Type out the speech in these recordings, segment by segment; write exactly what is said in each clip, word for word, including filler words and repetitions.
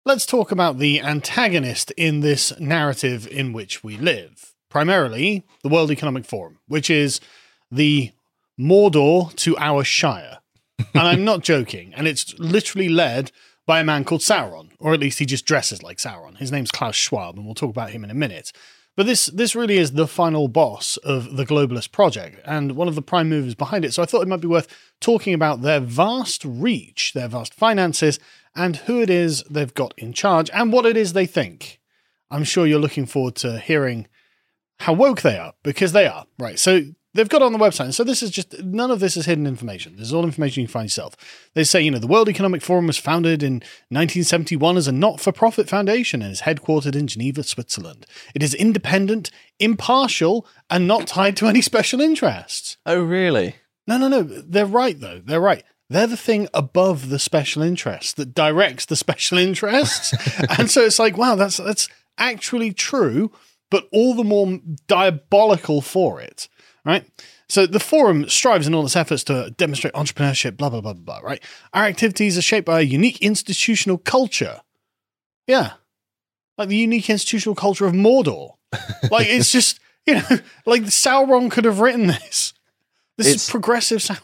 Let's talk about the antagonist in this narrative in which we live. Primarily, the World Economic Forum, which is the Mordor to our Shire. And I'm not joking. And it's literally led by a man called Sauron, or at least he just dresses like Sauron. His name's Klaus Schwab, and we'll talk about him in a minute. But this this really is the final boss of the globalist project and one of the prime movers behind it. So I thought it might be worth talking about their vast reach, their vast finances, and who it is they've got in charge and what it is they think. I'm sure you're looking forward to hearing how woke they are, because they are. Right, so they've got on the website, and so this is just, none of this is hidden information. This is all information you can find yourself. They say, you know, the World Economic Forum was founded in nineteen seventy-one as a not-for-profit foundation and is headquartered in Geneva, Switzerland. It is independent, impartial, and not tied to any special interests. Oh, really? No, no, no. They're right, though. They're right. They're the thing above the special interests that directs the special interests. And so it's like, wow, that's that's actually true, but all the more diabolical for it, right? So the forum strives in all its efforts to demonstrate entrepreneurship, blah, blah, blah, blah, blah, right? Our activities are shaped by a unique institutional culture. Yeah. Like the unique institutional culture of Mordor. Like, it's just, you know, like Sauron could have written this. This It's- is progressive Sauron.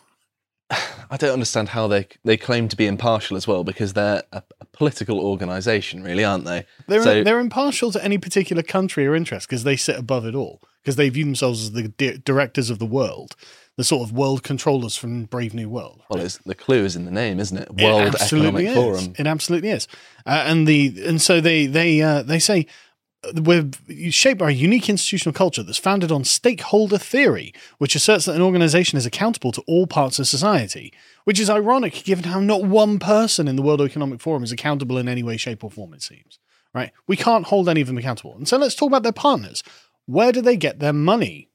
I don't understand how they they claim to be impartial as well, because they're a, a political organisation, really, aren't they? They're, So- they're impartial to any particular country or interest because they sit above it all, because they view themselves as the di- directors of the world, the sort of world controllers from Brave New World. Well, it's, the clue is in the name, isn't it? World It absolutely Economic is. Forum. It absolutely is. Uh, and the and so they they uh, they say we're shaped by a unique institutional culture that's founded on stakeholder theory, which asserts that an organization is accountable to all parts of society, which is ironic given how not one person in the World Economic Forum is accountable in any way, shape, or form, it seems. Right? We can't hold any of them accountable. And so let's talk about their partners. Where do they get their money?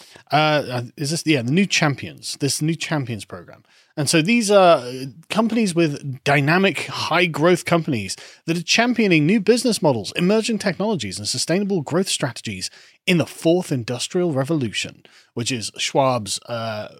Uh, is this, yeah, the New Champions, this New Champions program. And so these are companies with dynamic, high-growth companies that are championing new business models, emerging technologies, and sustainable growth strategies in the fourth industrial revolution, which is Schwab's uh,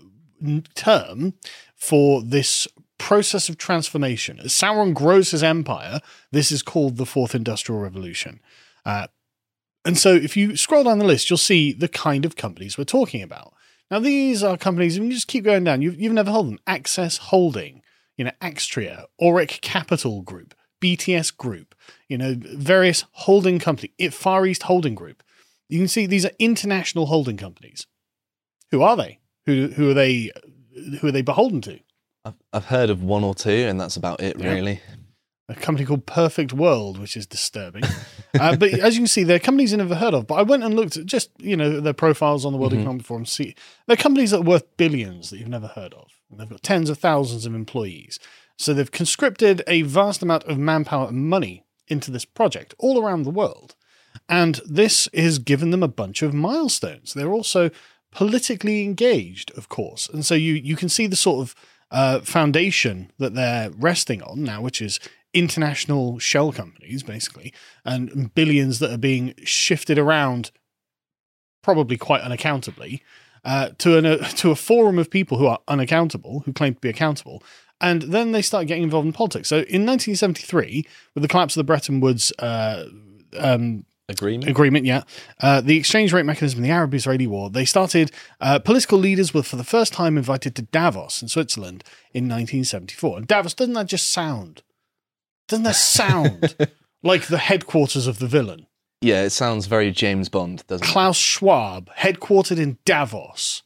term for this process of transformation. As Sauron grows his empire, this is called the fourth industrial revolution. Uh, and so if you scroll down the list, you'll see the kind of companies we're talking about. Now, these are companies, and you just keep going down. You've, you've never heard them. Access Holding, you know, Axtria, Auric Capital Group, B T S Group, you know, various holding companies, Far East Holding Group. You can see these are international holding companies. Who are they? Who who are they? Who are they beholden to? I've, I've heard of one or two, and that's about it, Yeah. really. A company called Perfect World, which is disturbing. uh, but as you can see, they're companies you never heard of. But I went and looked at just, you know, their profiles on the World Mhm. Economic Forum. See, they're companies that are worth billions that you've never heard of. And they've got tens of thousands of employees. So they've conscripted a vast amount of manpower and money into this project all around the world. And this has given them a bunch of milestones. They're also politically engaged, of course. And so you, you can see the sort of uh, foundation that they're resting on now, which is international shell companies, basically, and billions that are being shifted around, probably quite unaccountably, uh, to, an, uh, to a forum of people who are unaccountable, who claim to be accountable. And then they start getting involved in politics. So in nineteen seventy-three, with the collapse of the Bretton Woods uh, um, Agreement? agreement, yeah, uh, the exchange rate mechanism in the Arab-Israeli war, they started, uh, political leaders were for the first time invited to Davos in Switzerland in nineteen seventy-four. And Davos, doesn't that just sound... Doesn't that sound like the headquarters of the villain? Yeah, it sounds very James Bond, doesn't it? Klaus Schwab, headquartered in Davos.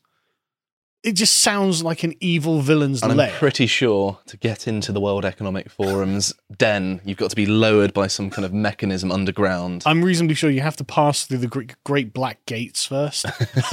It just sounds like an evil villain's And lair. I'm pretty sure to get into the World Economic Forum's den, you've got to be lowered by some kind of mechanism underground. I'm reasonably sure you have to pass through the great, great black gates first.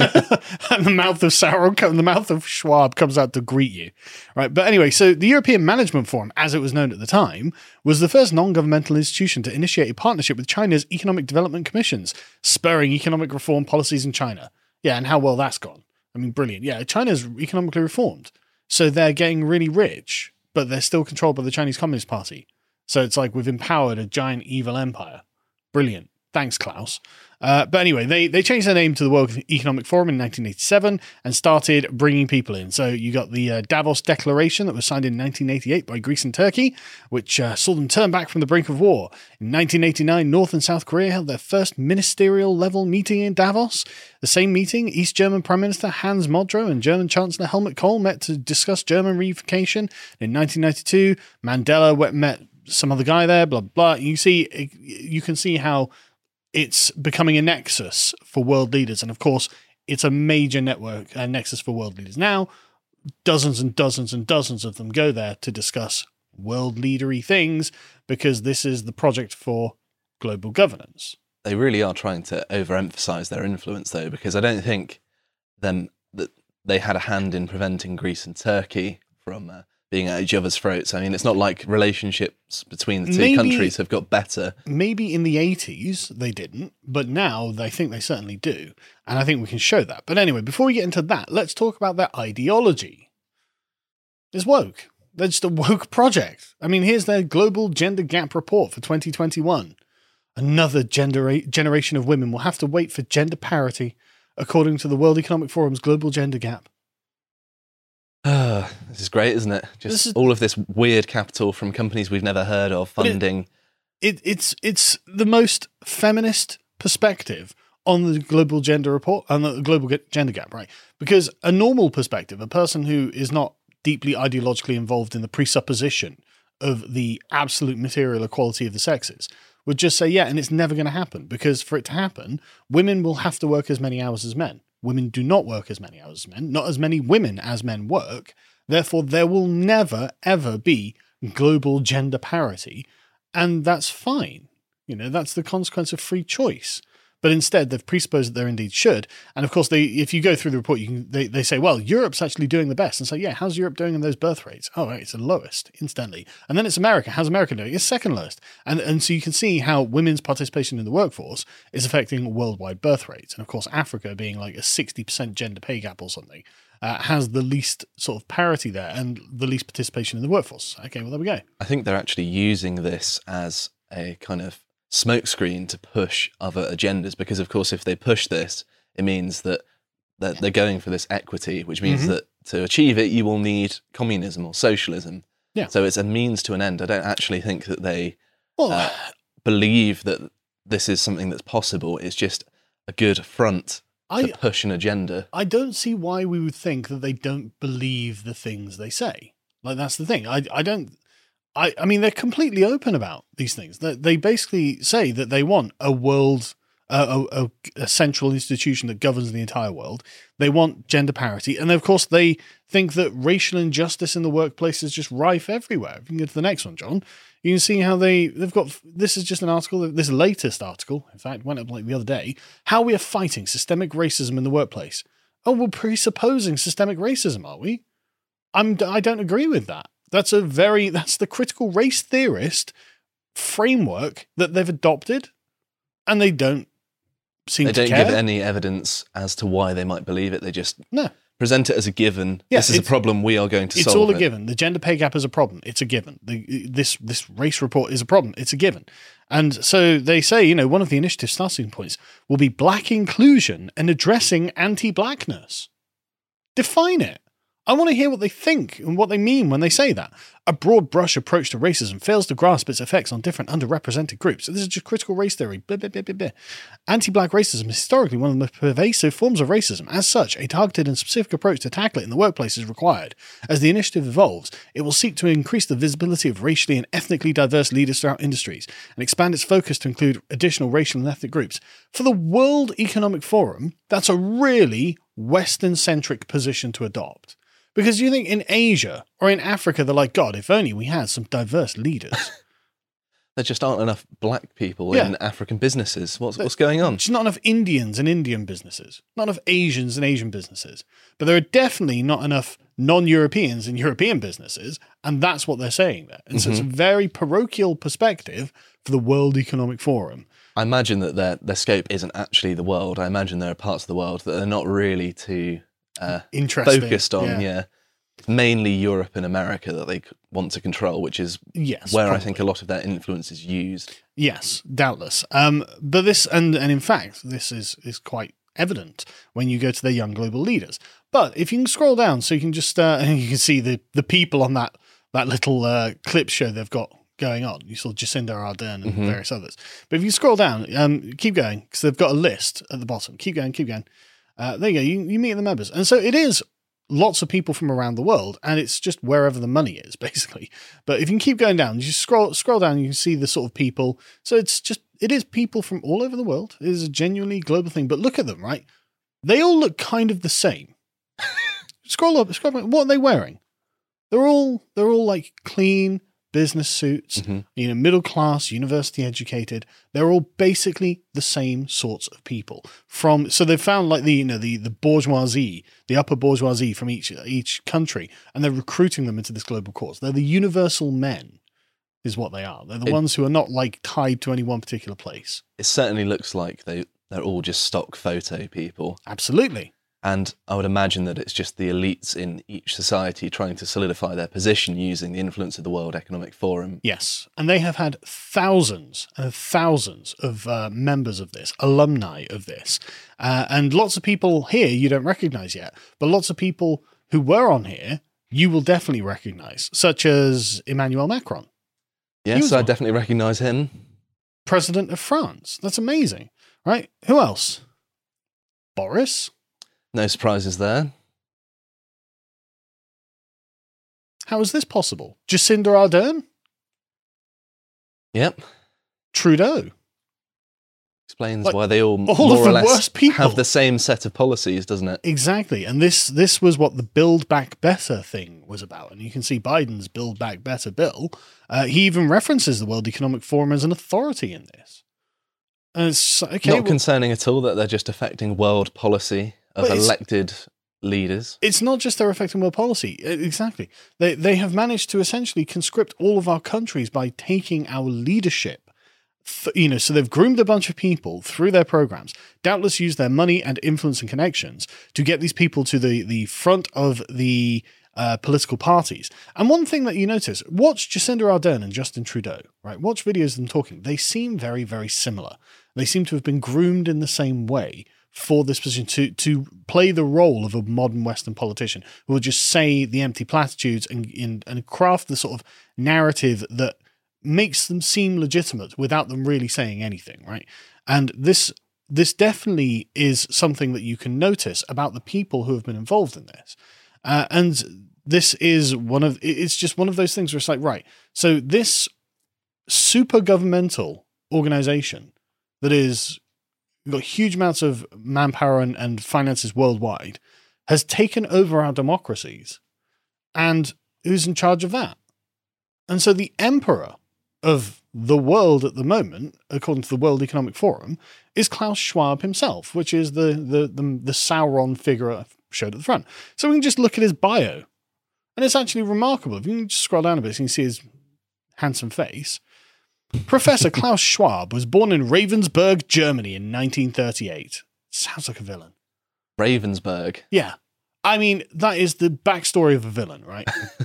And the mouth of Sauron, the mouth of Schwab comes out to greet you. Right. But anyway, so the European Management Forum, as it was known at the time, was the first non-governmental institution to initiate a partnership with China's Economic Development Commissions, spurring economic reform policies in China. Yeah, and how well that's gone. I mean, brilliant. Yeah, China's economically reformed. So they're getting really rich, but they're still controlled by the Chinese Communist Party. So it's like we've empowered a giant evil empire. Brilliant. Thanks, Klaus. Uh, but anyway, they, they changed their name to the World Economic Forum in nineteen eighty-seven and started bringing people in. So you got the uh, Davos Declaration that was signed in nineteen eighty-eight by Greece and Turkey, which uh, saw them turn back from the brink of war. In nineteen eighty-nine, North and South Korea held their first ministerial level meeting in Davos. The same meeting, East German Prime Minister Hans Modrow and German Chancellor Helmut Kohl met to discuss German reunification. In nineteen ninety-two, Mandela met some other guy there, blah, blah. You see, you can see how it's becoming a nexus for world leaders. And of course, it's a major network, a nexus for world leaders. Now, dozens and dozens and dozens of them go there to discuss world leadery things because this is the project for global governance. They really are trying to overemphasize their influence, though, because I don't think them that they had a hand in preventing Greece and Turkey from uh, being at each other's throats. I mean, it's not like relationships between the two Maybe- countries have got better. Maybe in the eighties they didn't, but now they think they certainly do. And I think we can show that. But anyway, before we get into that, let's talk about their ideology. It's woke. They're just a woke project. I mean, here's their Global Gender Gap Report for twenty twenty-one. Another gender generation of women will have to wait for gender parity, according to the World Economic Forum's Global Gender Gap. Ah, this is great, isn't it? Just This is- all of this weird capital from companies we've never heard of, But it- funding. It, it's it's the most feminist perspective on the global gender report and the global ge- gender gap, right? Because a normal perspective, a person who is not deeply ideologically involved in the presupposition of the absolute material equality of the sexes, would just say, yeah, and it's never going to happen because for it to happen, women will have to work as many hours as men. Women do not work as many hours as men, not as many women as men work. Therefore, there will never, ever be global gender parity. And that's fine. You know, that's the consequence of free choice. But instead, they've presupposed that there indeed should. And of course, they if you go through the report, you can they, they say, well, Europe's actually doing the best. And so, yeah, how's Europe doing in those birth rates? Oh, right, it's the lowest instantly. And then it's America. How's America doing? It's second lowest. And, and so you can see how women's participation in the workforce is affecting worldwide birth rates. And of course, Africa being like a sixty percent gender pay gap or something, uh, has the least sort of parity there and the least participation in the workforce. Okay, well, there we go. I think they're actually using this as a kind of smokescreen to push other agendas, because of course if they push this, it means that that they're going for this equity, which means Mm-hmm. that to achieve it you will need communism or socialism. Yeah. So it's a means to an end. I don't actually think that they Well, uh, believe that this is something that's possible. It's just a good front to I push an agenda. I don't see why we would think that they don't believe the things they say. Like, that's the thing. I I don't. I, I mean, they're completely open about these things. They, they basically say that they want a world, uh, a, a, a central institution that governs the entire world. They want gender parity. And of course, they think that racial injustice in the workplace is just rife everywhere. If you can go to the next one, John, you can see how they, they've got, this is just an article, this latest article, in fact, went up like the other day, how we are fighting systemic racism in the workplace. Oh, we're presupposing systemic racism, are we? I'm, I don't agree with that. That's a very, that's the critical race theorist framework that they've adopted, and they don't seem They to don't care. give any evidence as to why they might believe it. They just No. present it as a given. Yeah, this is a it's- problem. We are going to It's solve all a it. given. The gender pay gap is a problem. It's a given. The, this this race report is a problem. It's a given. And so they say, you know, one of the initiative starting points will be black inclusion and addressing anti-blackness. Define it. I want to hear what they think and what they mean when they say that. A broad brush approach to racism fails to grasp its effects on different underrepresented groups. So this is just critical race theory. Blah, blah, blah, blah, blah. Anti-black racism is historically one of the most pervasive forms of racism. As such, a targeted and specific approach to tackle it in the workplace is required. As the initiative evolves, it will seek to increase the visibility of racially and ethnically diverse leaders throughout industries and expand its focus to include additional racial and ethnic groups. For the World Economic Forum, that's a really Western-centric position to adopt. Because you think in Asia or in Africa, they're like, God, if only we had some diverse leaders. There just aren't enough black people Yeah. in African businesses. What's what's going on? There's not enough Indians in Indian businesses, not enough Asians in Asian businesses. But there are definitely not enough non-Europeans in European businesses, and that's what they're saying there. And so it's a very parochial perspective for the World Economic Forum. I imagine that their their scope isn't actually the world. I imagine there are parts of the world that they're not really too uh, Interesting. focused on. Yeah. Yeah. It's mainly Europe and America that they c- want to control, which is Yes, where I probably. think a lot of their influence is used. Yes, doubtless. Um, but this, and and in fact, this is is quite evident when you go to their young global leaders. But if you can scroll down, so you can just uh, you can see the the people on that that little uh, clip show they've got going on. You saw Jacinda Ardern and Mhm. various others. But if you scroll down, um, keep going because they've got a list at the bottom. Keep going, keep going. Uh, there you go. You, you meet the members, and so it is lots of people from around the world, and it's just wherever the money is, basically. But if you can keep going down, you just scroll scroll down, you can see the sort of people. So it's just it is people from all over the world. It is a genuinely global thing. But look at them, right? They all look kind of the same. Scroll up, scroll up. What are they wearing? They're all they're all like clean business suits, Mhm. you know, middle class, university educated. They're all basically the same sorts of people. From so they've found like the you know the the bourgeoisie, the upper bourgeoisie from each each country, and they're recruiting them into this global cause. They're the universal men, is what they are. They're the It- ones who are not like tied to any one particular place. It certainly looks like they, they're all just stock photo people. Absolutely. And I would imagine that it's just the elites in each society trying to solidify their position using the influence of the World Economic Forum. Yes, and they have had thousands and thousands of uh, members of this, alumni of this, uh, and lots of people here you don't recognize yet, but lots of people who were on here you will definitely recognize, such as Emmanuel Macron, He was Yes, I one. definitely recognise him. President of France. That's amazing, right? Who else? Boris? No surprises there. How is this possible? Jacinda Ardern? Yep. Trudeau? Explains Like, why they all, all more of or the less worst people. have the same set of policies, doesn't it? Exactly. And this this was what the Build Back Better thing was about. And you can see Biden's Build Back Better bill. Uh, he even references the World Economic Forum as an authority in this. And it's okay. Not well, concerning at all that they're just affecting world policy of But it's- elected leaders. it's not just they're affecting world policy. E- Exactly. They they have managed to essentially conscript all of our countries by taking our leadership. Th- You know, so they've groomed a bunch of people through their programs, doubtless used their money and influence and connections to get these people to the, the front of the uh, political parties. And one thing that you notice, watch Jacinda Ardern and Justin Trudeau, right? Watch videos of them talking. They seem very, very similar. They seem to have been groomed in the same way for this position to to play the role of a modern Western politician who will just say the empty platitudes and, and, and craft the sort of narrative that makes them seem legitimate without them really saying anything, right? And this this definitely is something that you can notice about the people who have been involved in this. Uh, and this is one of it's just one of those things where it's like, right, so this super governmental organization that is got huge amounts of manpower and, and finances worldwide has taken over our democracies, and who's in charge of that? And so the emperor of the world at the moment, according to the World Economic Forum, is Klaus Schwab himself, which is the the the, the Sauron figure I showed at the front. So we can just look at his bio, and it's actually remarkable. If you can just scroll down a bit, so you can see his handsome face. Professor Klaus Schwab was born in Ravensburg, Germany in nineteen thirty-eight. Sounds like a villain. Ravensburg. Yeah. I mean, that is the backstory of a villain, right?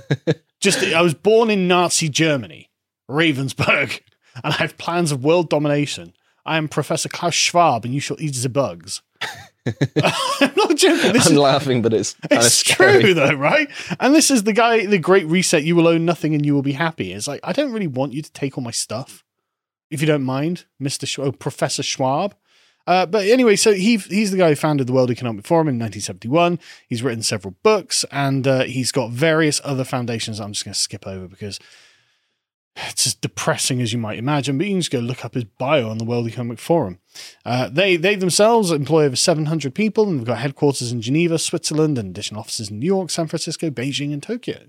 Just, I was born in Nazi Germany, Ravensburg, and I have plans of world domination. I am Professor Klaus Schwab, and you shall eat the bugs. I'm not joking. This I'm is, laughing, but it's kind of it's scary. true, though, right? And this is the guy, the Great Reset, you will own nothing and you will be happy. It's like, I don't really want you to take all my stuff, if you don't mind, Mister Sch- oh, Professor Schwab. Uh, but anyway, so he he's the guy who founded the World Economic Forum in nineteen seventy-one. He's written several books, and uh, he's got various other foundations I'm just going to skip over because it's as depressing as you might imagine. But you can just go look up his bio on the World Economic Forum. Uh, they they themselves employ over seven hundred people, and they've got headquarters in Geneva, Switzerland, and additional offices in New York, San Francisco, Beijing, and Tokyo.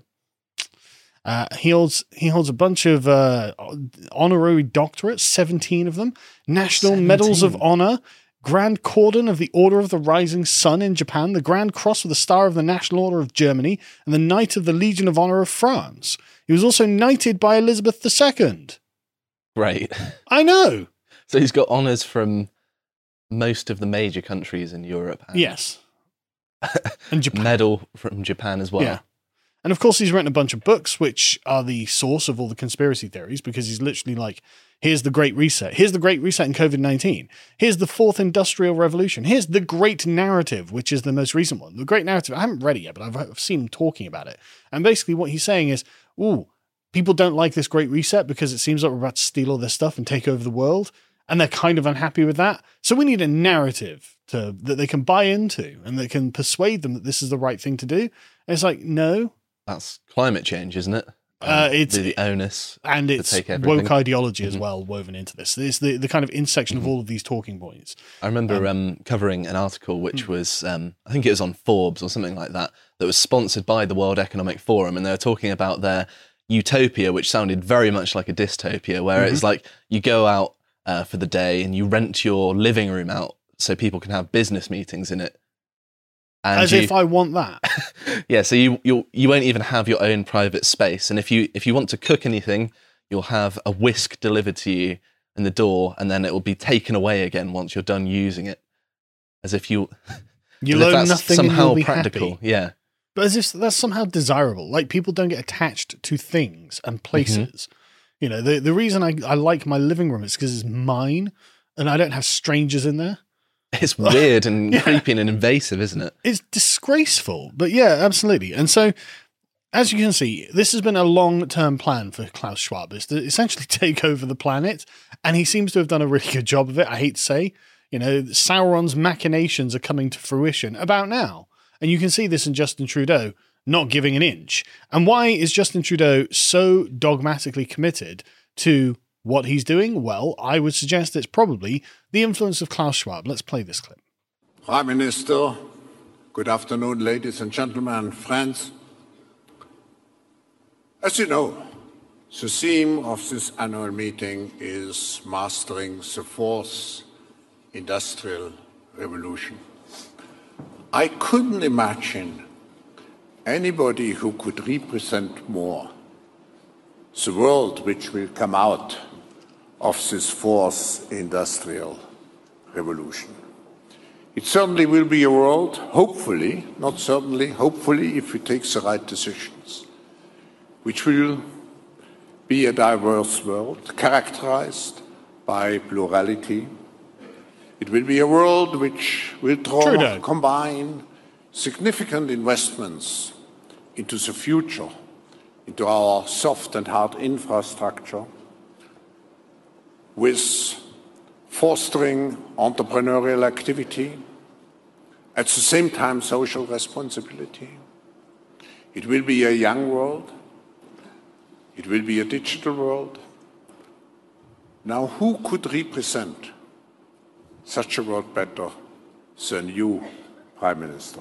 Uh, he holds he holds a bunch of uh, honorary doctorates, seventeen of them, National Medals of seventeen. Honor, Grand Cordon of the Order of the Rising Sun in Japan, the Grand Cross with the Star of the National Order of Germany, and the Knight of the Legion of Honor of France. He was also knighted by Elizabeth the Second. Great. I know. So he's got honours from most of the major countries in Europe. And Yes. And Japan. medal from Japan as well. Yeah. And of course, he's written a bunch of books, which are the source of all the conspiracy theories, because he's literally like, here's the Great Reset. Here's the Great Reset in COVID nineteen. Here's the Fourth Industrial Revolution. Here's the Great Narrative, which is the most recent one. The Great Narrative, I haven't read it yet, but I've, I've seen him talking about it. And basically what he's saying is, ooh, people don't like this Great Reset because it seems like we're about to steal all their stuff and take over the world. And they're kind of unhappy with that. So we need a narrative to that they can buy into and that can persuade them that this is the right thing to do. And it's like, no. That's climate change, isn't it? Um, Uh, it's the, the onus. And it's take everything. woke ideology Mhm. as well woven into this. It's the, the kind of intersection Mm-hmm. of all of these talking points. I remember um, um, covering an article which Mm. was, um, I think it was on Forbes or something like that, that was sponsored by the World Economic Forum, and they were talking about their utopia, which sounded very much like a dystopia, where Mhm. it's like you go out uh, for the day and you rent your living room out so people can have business meetings in it. And As you, if I want that. yeah, so you you you won't even have your own private space, and if you if you want to cook anything, you'll have a whisk delivered to you in the door, and then it will be taken away again once you're done using it, as if you You'll as if own that's nothing somehow and you'll be practical. happy. Yeah, But as if that's somehow desirable. Like, people don't get attached to things and places. You know, the, the reason I, I like my living room is because it's mine and I don't have strangers in there. it's weird and Yeah. creepy and invasive, isn't it? It's disgraceful. But yeah, absolutely. And so, as you can see, this has been a long-term plan for Klaus Schwab, is to essentially take over the planet. And he seems to have done a really good job of it, I hate to say. You know, Sauron's machinations are coming to fruition about now. And you can see this in Justin Trudeau not giving an inch. And why is Justin Trudeau so dogmatically committed to what he's doing? Well, I would suggest it's probably the influence of Klaus Schwab. Let's play this clip. Prime Minister, good afternoon, ladies and gentlemen, friends. As you know, the theme of this annual meeting is Mastering the Fourth Industrial Revolution. I couldn't imagine anybody who could represent more the world which will come out of this fourth industrial revolution. It certainly will be a world, hopefully, not certainly, hopefully, if we take the right decisions, which will be a diverse world characterized by plurality. It will be a world which will draw, Trudeau. combine significant investments into the future, into our soft and hard infrastructure, with fostering entrepreneurial activity, at the same time social responsibility. It will be a young world. It will be a digital world. Now, who could represent such a world better than you, Prime Minister?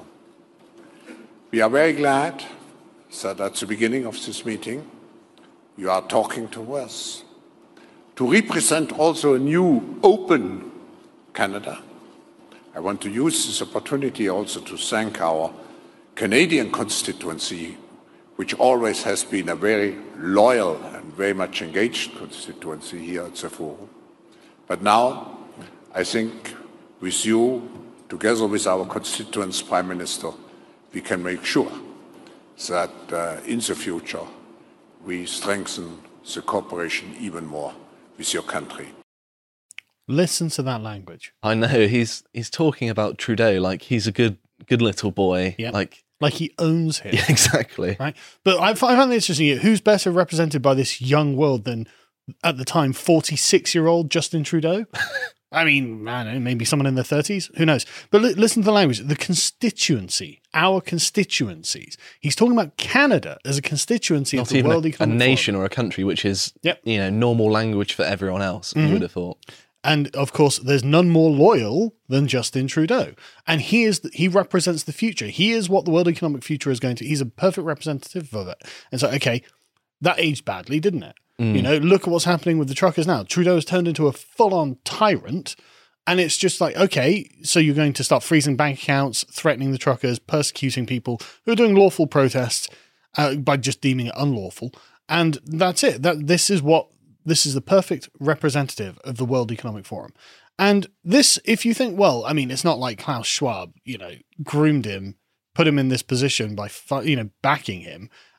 We are very glad that at the beginning of this meeting, you are talking to us to represent also a new, open Canada. I want to use this opportunity also to thank our Canadian constituency, which always has been a very loyal and very much engaged constituency here at the Forum. But now, I think with you, together with our constituents, Prime Minister, we can make sure that uh, in the future we strengthen the cooperation even more with your country. Listen to that language. I know he's he's talking about Trudeau like he's a good good little boy. Yep. Like Like he owns him. yeah, exactly. Right. But I find I find it interesting. Who's better represented by this young world than, at the time, forty-six-year-old Justin Trudeau? I mean, I don't know, maybe someone in their thirties. Who knows? But li- listen to the language. The constituency, our constituencies. He's talking about Canada as a constituency of Not the even World a, a Economic nation Forum. or a country, which is Yep. you know normal language for everyone else. Mhm. You would have thought. And of course, there's none more loyal than Justin Trudeau. And he is the, he represents the future. He is what the world economic future is going to. He's a perfect representative of it. And so, okay, that aged badly, didn't it? You know, look at what's happening with the truckers now. Trudeau has turned into a full-on tyrant. And it's just like, okay, so you're going to start freezing bank accounts, threatening the truckers, persecuting people who are doing lawful protests uh, by just deeming it unlawful. And that's it. That this is what this is the perfect representative of the World Economic Forum. And this, if you think, well, I mean, it's not like Klaus Schwab, you know, groomed him, put him in this position by, fu- you know, backing him.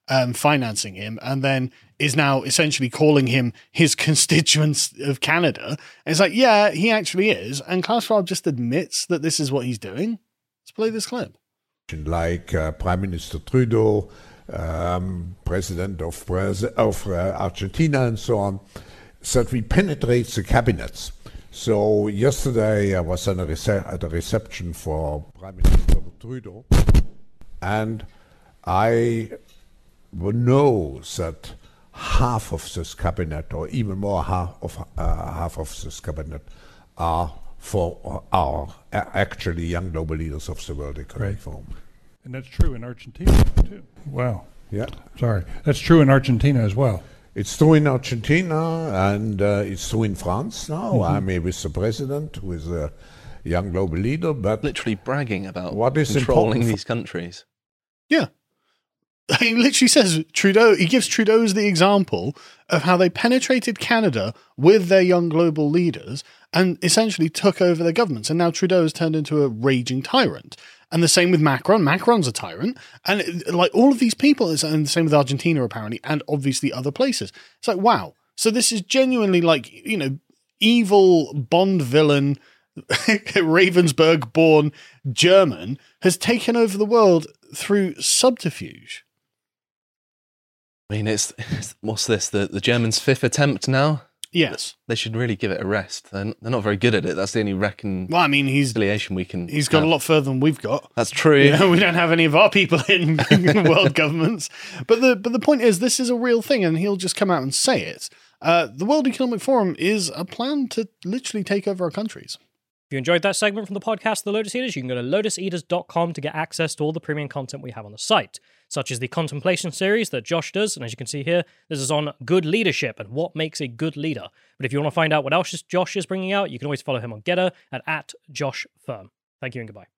um, financing him, and then is now essentially calling him his constituents of Canada. And it's like, yeah, he actually is. And Klaus Schwab just admits that this is what he's doing. Let's play this clip. Like uh, Prime Minister Trudeau, um, President of, Braz- of uh, Argentina, and so on, that we penetrate the cabinets. So yesterday I was at a, rece- at a reception for Prime Minister Trudeau, and I know that half of this cabinet, or even more half of uh, half of this cabinet, are for are actually young global leaders of the World Economic Right. Forum. And that's true in Argentina, too. Wow. Yeah, Sorry. That's true in Argentina as well. it's true in Argentina, and uh, it's true in France now. Mm-hmm. I mean, with the president, with a young global leader, but Literally bragging about What is controlling important for- these countries. Yeah. He literally says Trudeau, he gives Trudeau as the example of how they penetrated Canada with their young global leaders and essentially took over their governments. And now Trudeau has turned into a raging tyrant. And the same with Macron. Macron's a tyrant. And it- like all of these people, it's- and the same with Argentina apparently, and obviously other places. It's like, wow. So this is genuinely like, you know, evil Bond villain, Ravensburg born German has taken over the world through subterfuge. I mean, it's, it's what's this? The the Germans' fifth attempt now. Yes. They should really give it a rest. They're, they're not very good at it. That's the only reconciliation Well, I mean, he's we can. he's got have. a lot further than we've got. That's true. You know, we don't have any of our people in, in world governments. But the but the point is, this is a real thing, and he'll just come out and say it. Uh, the World Economic Forum is a plan to literally take over our countries. If you enjoyed that segment from the podcast, The Lotus Eaters, you can go to lotus eaters dot com to get access to all the premium content we have on the site, such as the Contemplation series that Josh does. And as you can see here, this is on good leadership and what makes a good leader. But if you want to find out what else Josh is bringing out, you can always follow him on Getter at, at Josh Firm. Thank you and goodbye.